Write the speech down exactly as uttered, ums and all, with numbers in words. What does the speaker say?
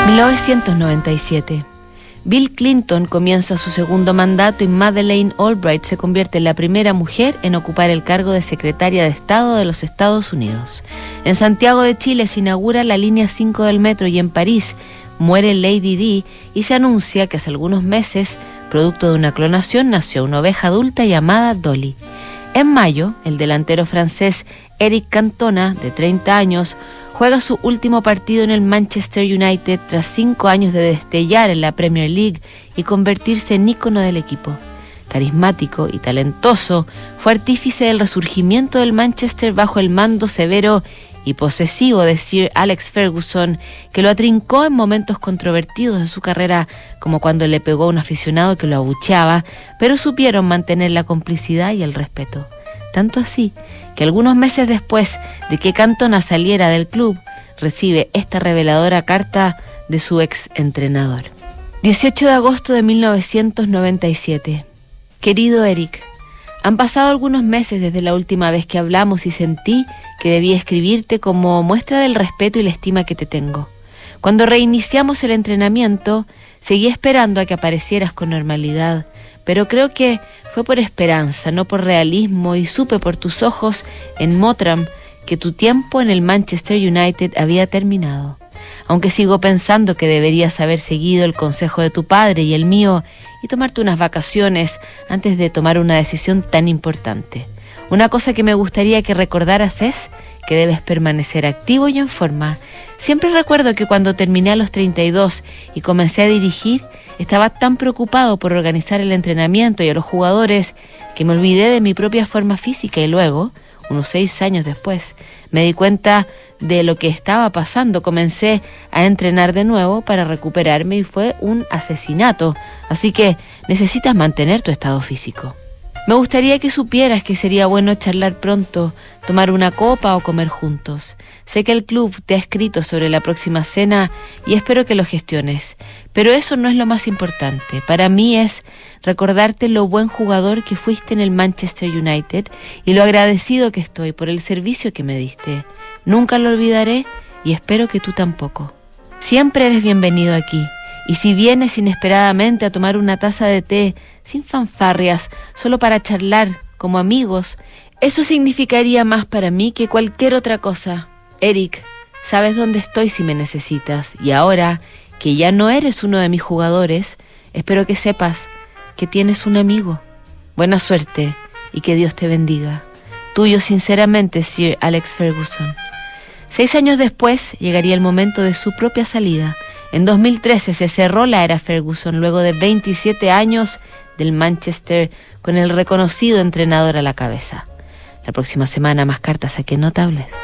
mil novecientos noventa y siete. Bill Clinton comienza su segundo mandato y Madeleine Albright se convierte en la primera mujer en ocupar el cargo de secretaria de Estado de los Estados Unidos. En Santiago de Chile se inaugura la línea cinco del metro y en París muere Lady Di y se anuncia que hace algunos meses, producto de una clonación, nació una oveja adulta llamada Dolly. En mayo, el delantero francés Eric Cantona, de treinta años, juega su último partido en el Manchester United tras cinco años de destellar en la Premier League y convertirse en ícono del equipo. Carismático y talentoso, fue artífice del resurgimiento del Manchester bajo el mando severo y posesivo de Sir Alex Ferguson, que lo atrincó en momentos controvertidos de su carrera, como cuando le pegó a un aficionado que lo abucheaba, pero supieron mantener la complicidad y el respeto. Tanto así que algunos meses después de que Cantona saliera del club, recibe esta reveladora carta de su ex entrenador. dieciocho de agosto de mil novecientos noventa y siete. Querido Eric, han pasado algunos meses desde la última vez que hablamos y sentí que debía escribirte como muestra del respeto y la estima que te tengo. Cuando reiniciamos el entrenamiento, seguí esperando a que aparecieras con normalidad, pero creo que fue por esperanza, no por realismo, y supe por tus ojos en Mottram que tu tiempo en el Manchester United había terminado. Aunque sigo pensando que deberías haber seguido el consejo de tu padre y el mío y tomarte unas vacaciones antes de tomar una decisión tan importante. Una cosa que me gustaría que recordaras es que debes permanecer activo y en forma. Siempre recuerdo que cuando terminé a los treinta y dos y comencé a dirigir, estaba tan preocupado por organizar el entrenamiento y a los jugadores que me olvidé de mi propia forma física y luego, unos seis años después, me di cuenta de lo que estaba pasando. Comencé a entrenar de nuevo para recuperarme y fue un asesinato. Así que necesitas mantener tu estado físico. Me gustaría que supieras que sería bueno charlar pronto, tomar una copa o comer juntos. Sé que el club te ha escrito sobre la próxima cena y espero que lo gestiones. Pero eso no es lo más importante. Para mí es recordarte lo buen jugador que fuiste en el Manchester United y lo agradecido que estoy por el servicio que me diste. Nunca lo olvidaré y espero que tú tampoco. Siempre eres bienvenido aquí. Y si vienes inesperadamente a tomar una taza de té, sin fanfarrias, solo para charlar, como amigos, eso significaría más para mí que cualquier otra cosa. Eric, sabes dónde estoy si me necesitas, y ahora que ya no eres uno de mis jugadores, espero que sepas que tienes un amigo. Buena suerte y que Dios te bendiga. Tuyo sinceramente, Sir Alex Ferguson. Seis años después llegaría el momento de su propia salida. En dos mil trece se cerró la era Ferguson luego de veintisiete años del Manchester con el reconocido entrenador a la cabeza. La próxima semana más cartas aquí en Notables.